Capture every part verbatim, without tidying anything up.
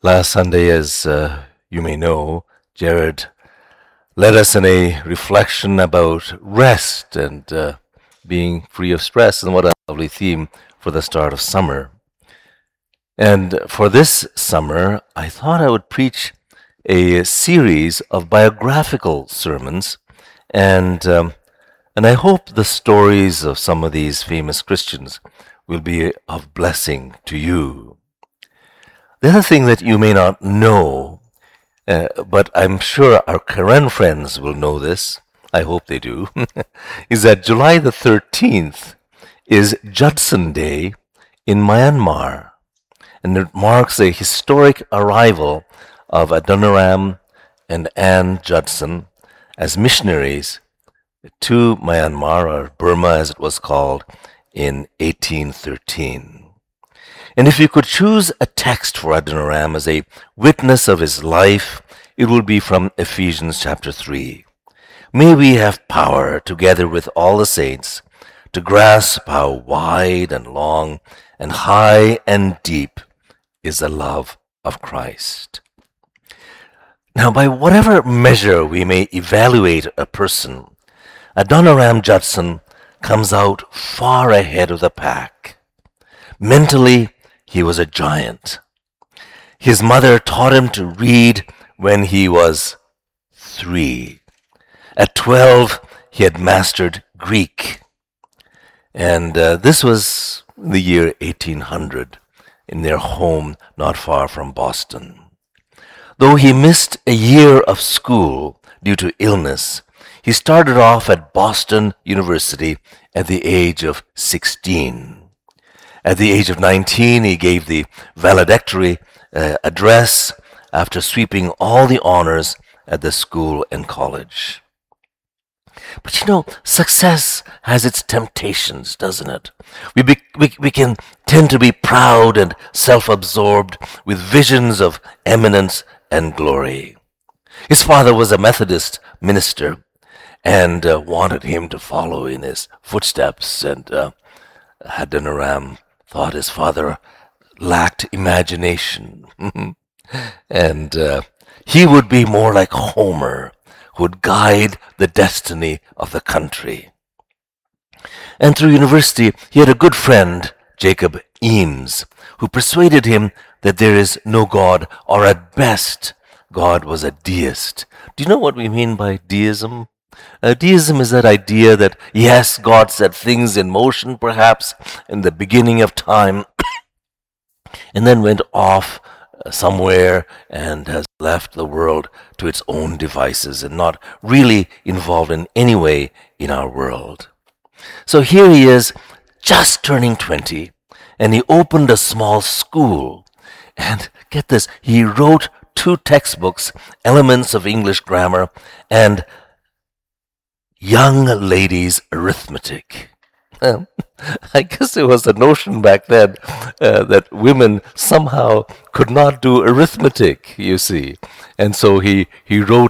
Last Sunday, as uh, you may know, Jared led us in a reflection about rest and uh, being free of stress, and what a lovely theme for the start of summer. And for this summer, I thought I would preach a series of biographical sermons, and um, and I hope the stories of some of these famous Christians will be of blessing to you. The other thing that you may not know, uh, but I'm sure our Karen friends will know this, I hope they do, is that July the thirteenth is Judson Day in Myanmar, and it marks a historic arrival of Adoniram and Anne Judson as missionaries to Myanmar, or Burma as it was called, in eighteen thirteen. And if you could choose a text for Adoniram as a witness of his life, it would be from Ephesians chapter three. May we have power, together with all the saints, to grasp how wide and long and high and deep is the love of Christ. Now, by whatever measure we may evaluate a person, Adoniram Judson comes out far ahead of the pack. Mentally, he was a giant. His mother taught him to read when he was three. At twelve, he had mastered Greek. And uh, this was the year eighteen hundred in their home not far from Boston. Though he missed a year of school due to illness, he started off at Boston University at the age of sixteen. At the age of nineteen, he gave the valedictory uh, address after sweeping all the honors at the school and college. But you know, success has its temptations, doesn't it? We, be, we, we can tend to be proud and self-absorbed with visions of eminence and glory. His father was a Methodist minister and uh, wanted him to follow in his footsteps, and uh, Adoniram thought his father lacked imagination. and uh, he would be more like Homer, who would guide the destiny of the country. And through university, he had a good friend, Jacob Eames, who persuaded him that there is no God, or at best, God was a deist. Do you know what we mean by deism? Uh, deism is that idea that, yes, God set things in motion, perhaps, in the beginning of time, and then went off uh, somewhere and has left the world to its own devices and not really involved in any way in our world. So here he is, just turning twenty, and he opened a small school. And get this, he wrote two textbooks, Elements of English Grammar and Young Ladies' Arithmetic. Um, I guess there was a notion back then uh, that women somehow could not do arithmetic, you see. And so he, he wrote,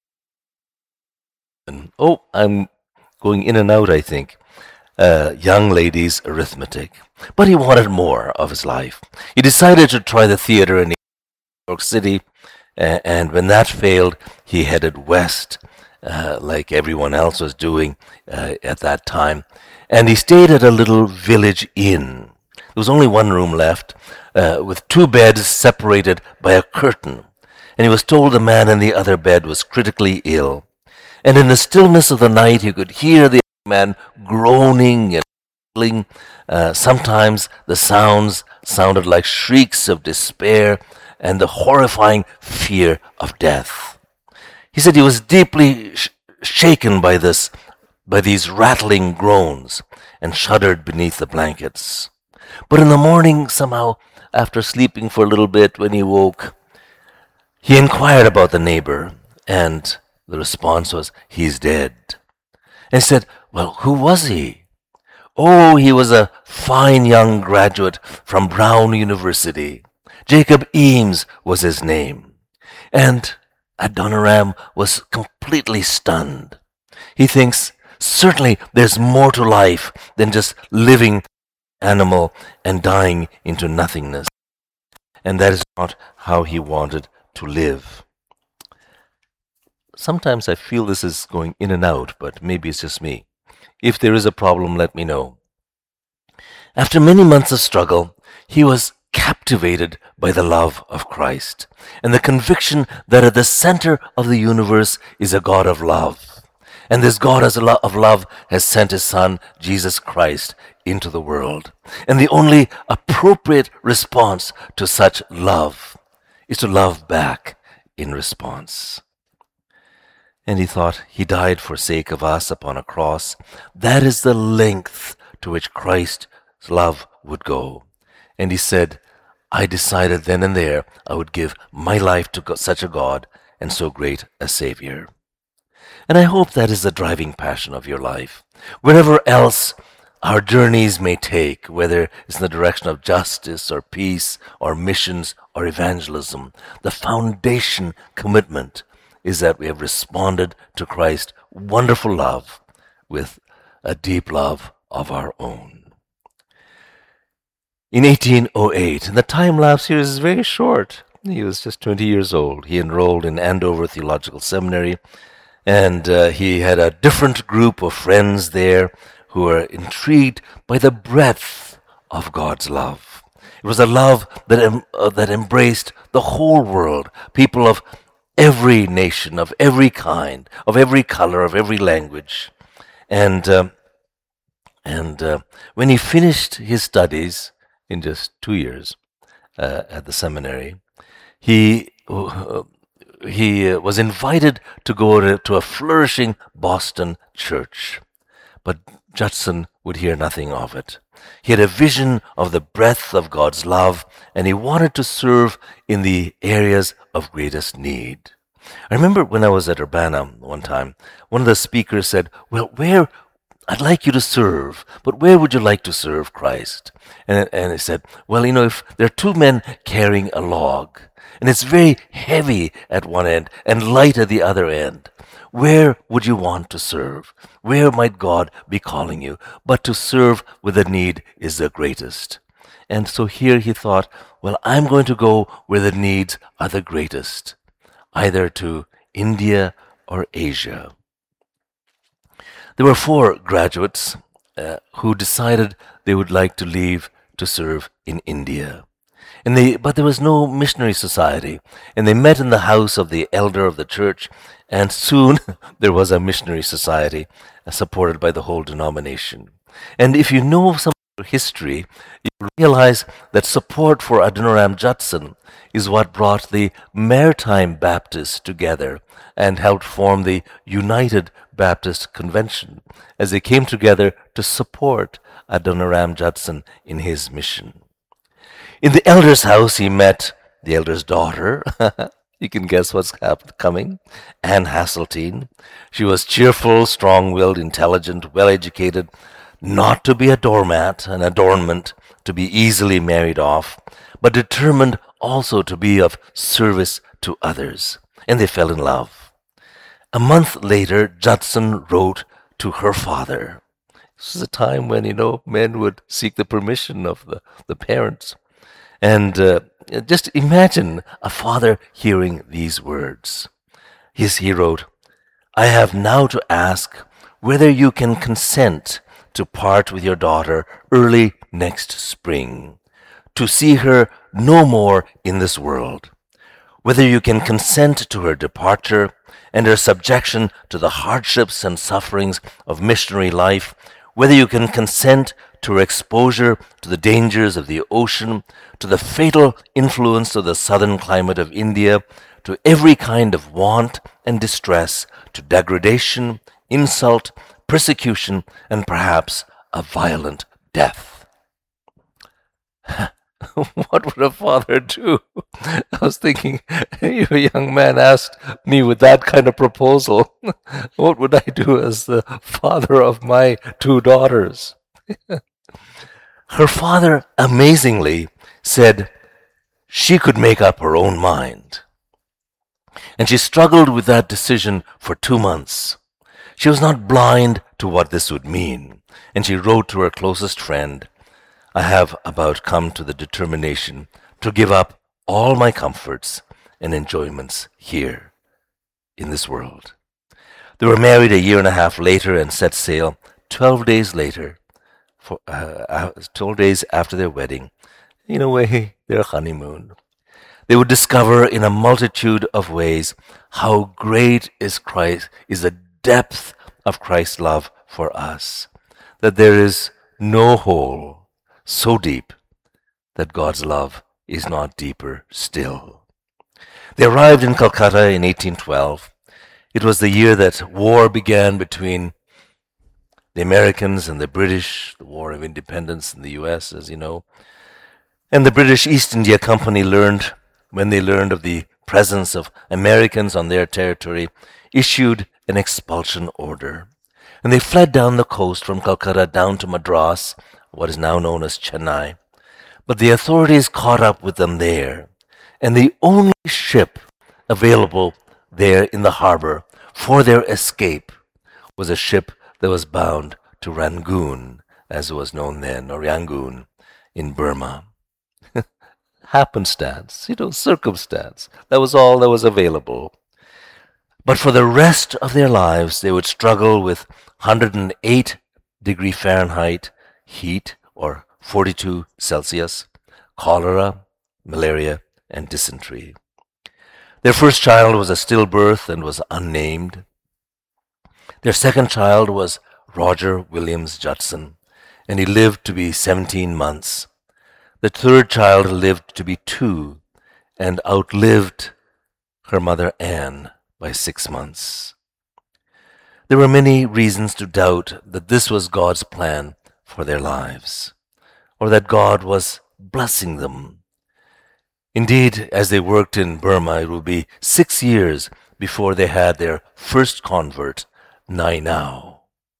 oh, I'm going in and out, I think, uh, Young Ladies' Arithmetic. But he wanted more of his life. He decided to try the theater in New York City, uh, and when that failed, he headed west, Uh, like everyone else was doing uh, at that time. And he stayed at a little village inn. There was only one room left, uh, with two beds separated by a curtain. And he was told the man in the other bed was critically ill. And in the stillness of the night, he could hear the man groaning and wailing. Uh, sometimes the sounds sounded like shrieks of despair and the horrifying fear of death. He said he was deeply sh- shaken by this, by these rattling groans, and shuddered beneath the blankets. But in the morning, somehow, after sleeping for a little bit, when he woke, he inquired about the neighbor, and the response was, "He's dead." And he said, "Well, who was he?" "Oh, he was a fine young graduate from Brown University. Jacob Eames was his name." And Adoniram was completely stunned. He thinks, certainly there's more to life than just living animal and dying into nothingness. and that is not how he wanted to live. Sometimes I feel this is going in and out, but maybe it's just me. If there is a problem, let me know. After many months of struggle, he was captivated by the love of Christ and the conviction that at the center of the universe is a God of love. And this God of love has sent his Son, Jesus Christ, into the world. And the only appropriate response to such love is to love back in response. And he thought, he died for sake of us upon a cross. That is the length to which Christ's love would go. And he said, I decided then and there I would give my life to such a God and so great a Savior. And I hope that is the driving passion of your life. Wherever else our journeys may take, whether it's in the direction of justice or peace or missions or evangelism, the foundation commitment is that we have responded to Christ's wonderful love with a deep love of our own. In eighteen oh eight, and the time lapse here is very short, he was just twenty years old. He enrolled in Andover Theological Seminary, and uh, he had a different group of friends there who were intrigued by the breadth of God's love. It was a love that, em- uh, that embraced the whole world, people of every nation, of every kind, of every color, of every language. And, uh, and uh, when he finished his studies in just two years uh, at the seminary, he... Uh, He uh, was invited to go to, to a flourishing Boston church, but Judson would hear nothing of it. He had a vision of the breadth of God's love, and he wanted to serve in the areas of greatest need. I remember when I was at Urbana one time, one of the speakers said, well, where, I'd like you to serve, but where would you like to serve Christ? And, and he said, well, you know, if there are two men carrying a log, and it's very heavy at one end and light at the other end, where would you want to serve? Where might God be calling you? But to serve where the need is the greatest. And so here he thought, well, I'm going to go where the needs are the greatest, either to India or Asia. There were four graduates uh, who decided they would like to leave to serve in India. And they, but there was no missionary society, and they met in the house of the elder of the church, and soon there was a missionary society uh, supported by the whole denomination. And if you know some history, you realize that support for Adoniram Judson is what brought the Maritime Baptists together and helped form the United Baptist Convention as they came together to support Adoniram Judson in his mission. In the elder's house, he met the elder's daughter. You can guess what's coming. Anne Hasseltine. She was cheerful, strong-willed, intelligent, well-educated, not to be a doormat, an adornment, to be easily married off, but determined also to be of service to others. And they fell in love. A month later, Judson wrote to her father. This was a time when, you know, men would seek the permission of the, the parents. And uh, just imagine a father hearing these words. Yes, he wrote, I have now to ask whether you can consent to part with your daughter early next spring, to see her no more in this world, whether you can consent to her departure and her subjection to the hardships and sufferings of missionary life, whether you can consent to her exposure to the dangers of the ocean, to the fatal influence of the southern climate of India, to every kind of want and distress, to degradation, insult, persecution, and perhaps a violent death. What would a father do? I was thinking, if a young man asked me with that kind of proposal, what would I do as the father of my two daughters? Her father, amazingly, said she could make up her own mind. And she struggled with that decision for two months. She was not blind to what this would mean, and she wrote to her closest friend, I have about come to the determination to give up all my comforts and enjoyments here in this world. They were married a year and a half later and set sail twelve days later, for, uh, twelve days after their wedding, in a way, their honeymoon. They would discover in a multitude of ways how great is Christ, is the depth of Christ's love for us, that there is no hole so deep that God's love is not deeper still. They arrived in Calcutta in eighteen twelve. It was the year that war began between the Americans and the British, the War of Independence in the U S, as you know. And the British East India Company learned, when they learned of the presence of Americans on their territory, issued an expulsion order. And they fled down the coast from Calcutta down to Madras, what is now known as Chennai. But the authorities caught up with them there, and the only ship available there in the harbor for their escape was a ship that was bound to Rangoon, as it was known then, or Yangon, in Burma. Happenstance, you know, circumstance. That was all that was available. But for the rest of their lives, they would struggle with one hundred eight degree Fahrenheit heat, or forty-two Celsius, cholera, malaria, and dysentery. Their first child was a stillbirth and was unnamed. Their second child was Roger Williams Judson, and he lived to be seventeen months. The third child lived to be two and outlived her mother Anne by six months. There were many reasons to doubt that this was God's plan for their lives, or that God was blessing them. Indeed, as they worked in Burma, it would be six years before they had their first convert, Nainao.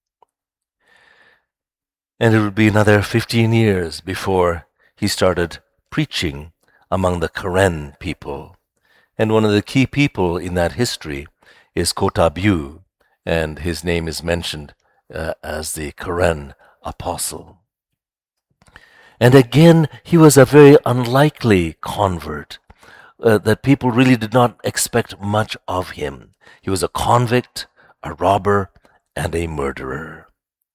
And it would be another fifteen years before he started preaching among the Karen people. And one of the key people in that history is Kotabyu, and his name is mentioned uh, as the Karen apostle. And again, he was a very unlikely convert, uh, that people really did not expect much of him. He was a convict, a robber, and a murderer.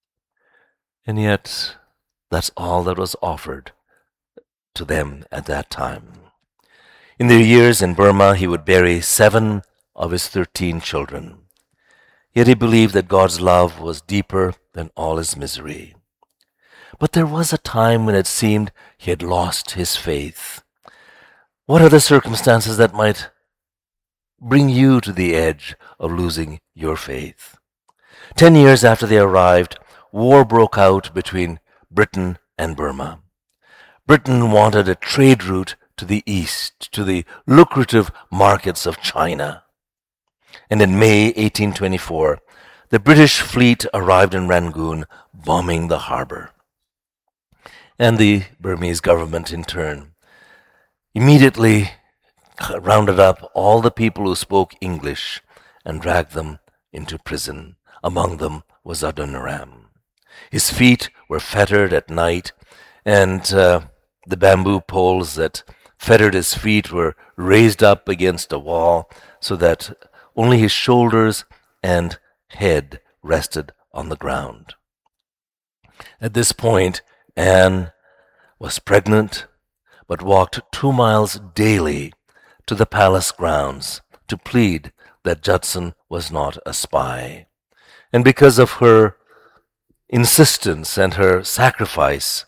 And yet, that's all that was offered to them at that time. In their years in Burma, he would bury seven of his thirteen children. Yet he believed that God's love was deeper than all his misery. But there was a time when it seemed he had lost his faith. What are the circumstances that might bring you to the edge of losing your faith? Ten years after they arrived, war broke out between Britain and Burma. Britain wanted a trade route to the east, to the lucrative markets of China. And in May eighteen twenty-four, the British fleet arrived in Rangoon, bombing the harbor. And the Burmese government, in turn, immediately rounded up all the people who spoke English and dragged them into prison. Among them was Adoniram. His feet were fettered at night, and uh, the bamboo poles that fettered his feet were raised up against a wall so that only his shoulders and head rested on the ground. At this point, Anne was pregnant, but walked two miles daily to the palace grounds to plead that Judson was not a spy. And because of her insistence and her sacrifice,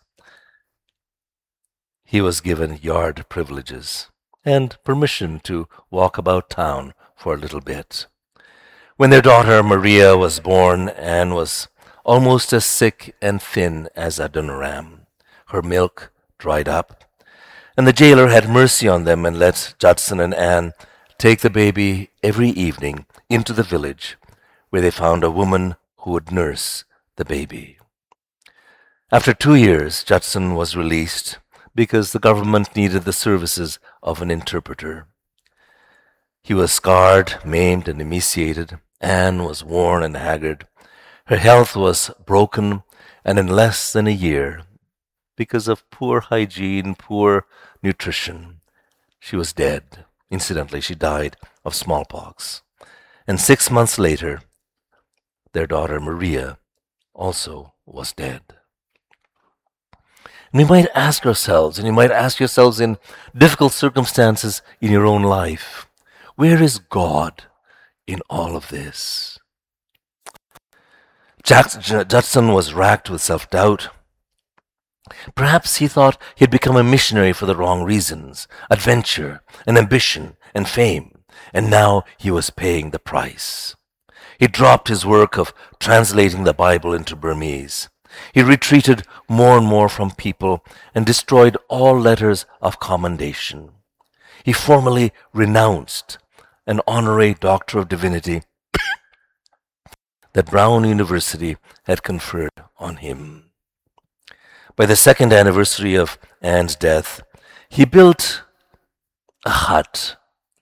he was given yard privileges and permission to walk about town for a little bit. When their daughter Maria was born, Anne was almost as sick and thin as Adoniram. Her milk dried up, and the jailer had mercy on them and let Judson and Anne take the baby every evening into the village, where they found a woman who would nurse the baby. After two years, Judson was released because the government needed the services of an interpreter. He was scarred, maimed, and emaciated. Anne was worn and haggard. Her health was broken, and in less than a year, because of poor hygiene, poor nutrition, she was dead. Incidentally, she died of smallpox. And six months later, their daughter Maria also was dead. And we might ask ourselves, and you might ask yourselves in difficult circumstances in your own life, where is God in all of this? Jack- Judson was racked with self-doubt. Perhaps he thought he had become a missionary for the wrong reasons, adventure and ambition and fame, and now he was paying the price. He dropped his work of translating the Bible into Burmese. He retreated more and more from people and destroyed all letters of commendation. He formally renounced an honorary Doctor of Divinity that Brown University had conferred on him. By the second anniversary of Anne's death, he built a hut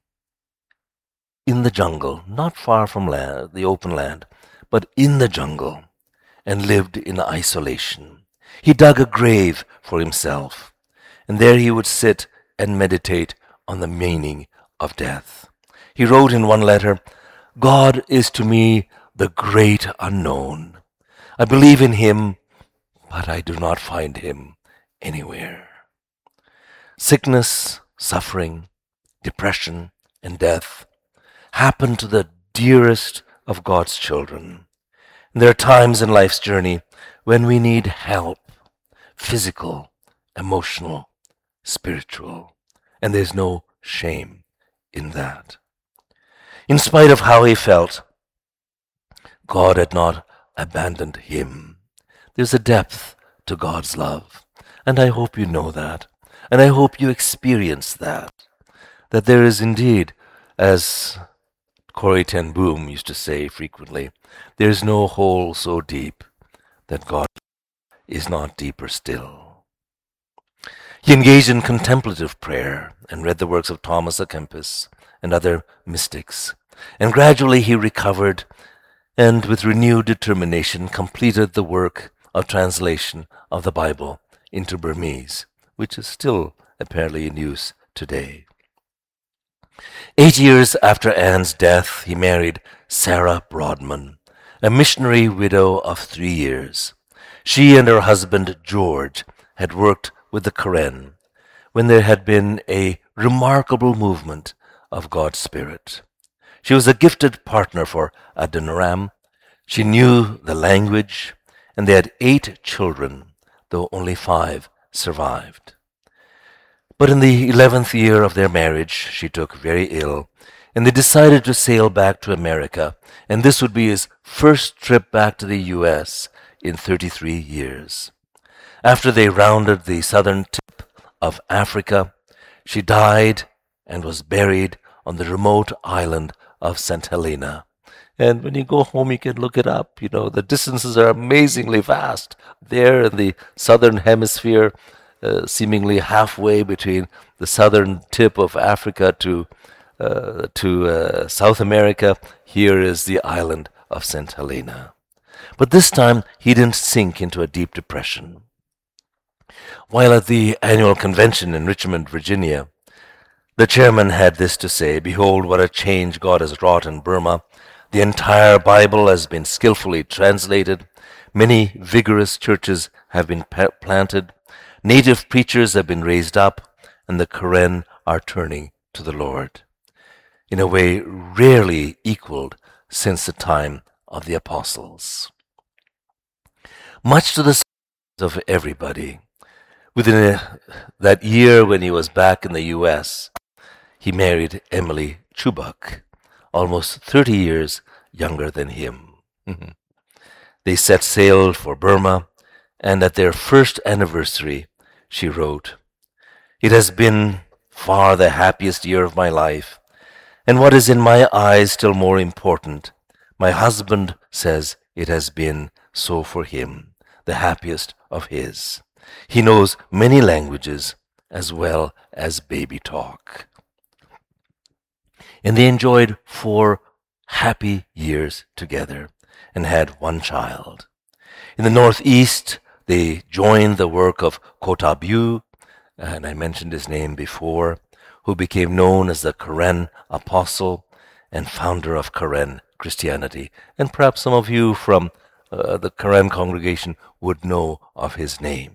in the jungle, not far from land, the open land, but in the jungle, and lived in isolation. He dug a grave for himself, and there he would sit and meditate on the meaning of death. He wrote in one letter, "God is to me the great unknown. I believe in him, but I do not find him anywhere." Sickness, suffering, depression, and death happen to the dearest of God's children. And there are times in life's journey when we need help, physical, emotional, spiritual, and there's no shame in that. In spite of how he felt, God had not abandoned him. There's a depth to God's love, and I hope you know that, and I hope you experience that, that there is indeed, as Corrie ten Boom used to say frequently, there's no hole so deep that God is not deeper still. He engaged in contemplative prayer and read the works of Thomas à Kempis and other mystics, and gradually he recovered and with renewed determination completed the work of translation of the Bible into Burmese, which is still apparently in use today. Eight years after Anne's death, he married Sarah Broadman, a missionary widow of three years. She and her husband, George, had worked with the Karen when there had been a remarkable movement of God's Spirit. She was a gifted partner for Adoniram. She knew the language, and they had eight children, though only five survived. But in the eleventh year of their marriage, she took very ill, and they decided to sail back to America, and this would be his first trip back to the U S in thirty-three years. After they rounded the southern tip of Africa, she died and was buried on the remote island of Saint Helena. And when you go home, you can look it up. You know, the distances are amazingly vast. There in the southern hemisphere, uh, seemingly halfway between the southern tip of Africa to uh, to uh, South America, here is the island of Saint Helena. But this time, he didn't sink into a deep depression. While at the annual convention in Richmond, Virginia, the chairman had this to say, "Behold, what a change God has wrought in Burma. The entire Bible has been skillfully translated. Many vigorous churches have been planted. Native preachers have been raised up, and the Karen are turning to the Lord in a way rarely equaled since the time of the apostles." Much to the surprise of everybody, within a, that year when he was back in the U S, he married Emily Chubbuck, almost thirty years younger than him. They set sail for Burma, and at their first anniversary, she wrote, "It has been far the happiest year of my life, and what is in my eyes still more important, my husband says it has been so for him, the happiest of his. He knows many languages as well as baby talk." And they enjoyed four happy years together and had one child. In the Northeast, they joined the work of Kota Byu, and I mentioned his name before, who became known as the Karen Apostle and founder of Karen Christianity. And perhaps some of you from uh, the Karen congregation would know of his name.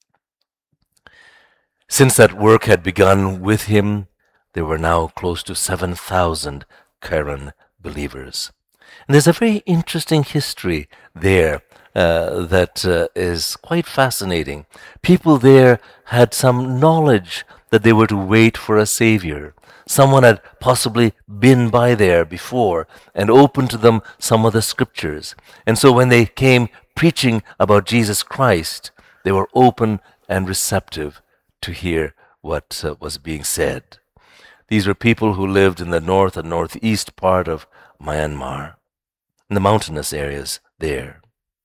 Since that work had begun with him, there were now close to seven thousand Karen believers. And there's a very interesting history there uh, that uh, is quite fascinating. People there had some knowledge that they were to wait for a Savior. Someone had possibly been by there before and opened to them some of the scriptures. And so when they came preaching about Jesus Christ, they were open and receptive to hear what uh, was being said. These were people who lived in the north and northeast part of Myanmar, in the mountainous areas there.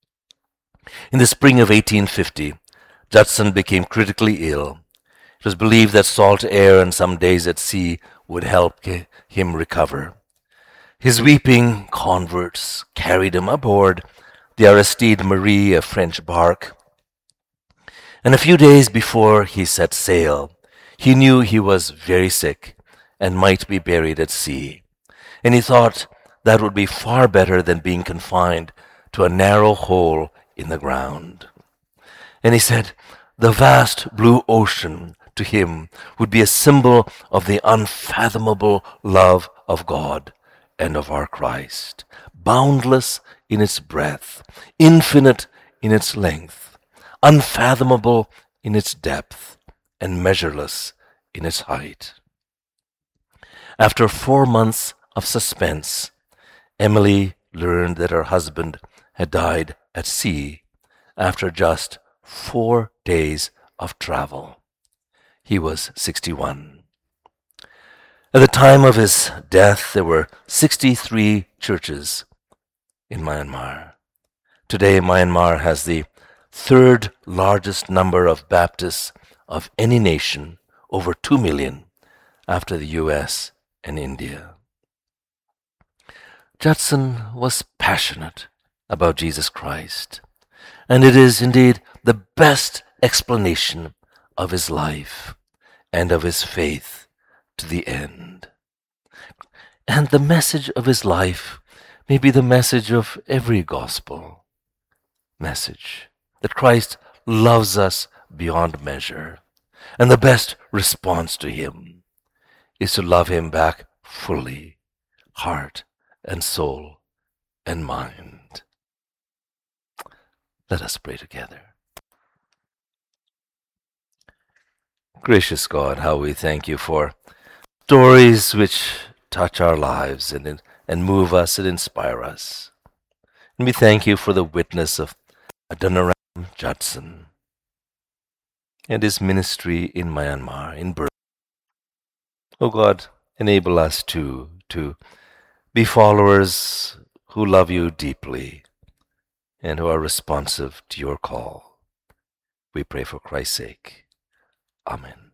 In the spring of eighteen fifty, Judson became critically ill. It was believed that salt air and some days at sea would help him recover. His weeping converts carried him aboard the Aristide Marie, a French bark. And a few days before he set sail, he knew he was very sick and might be buried at sea. And he thought that would be far better than being confined to a narrow hole in the ground. And he said, the vast blue ocean to him would be a symbol of the unfathomable love of God and of our Christ, boundless in its breadth, infinite in its length, unfathomable in its depth, and measureless in its height. After four months of suspense, Emily learned that her husband had died at sea after just four days of travel. He was sixty-one. At the time of his death, there were sixty-three churches in Myanmar. Today, Myanmar has the third largest number of Baptists of any nation, over two million, after the U S and India. Judson was passionate about Jesus Christ, and it is indeed the best explanation of his life and of his faith to the end. And the message of his life may be the message of every gospel message, that Christ loves us beyond measure, and the best response to him is to love him back fully, heart and soul and mind. Let us pray together. Gracious God, how we thank you for stories which touch our lives and, and move us and inspire us. And we thank you for the witness of Adoniram Judson and his ministry in Myanmar, in Burma. Oh God, enable us too to be followers who love you deeply and who are responsive to your call. We pray for Christ's sake. Amen.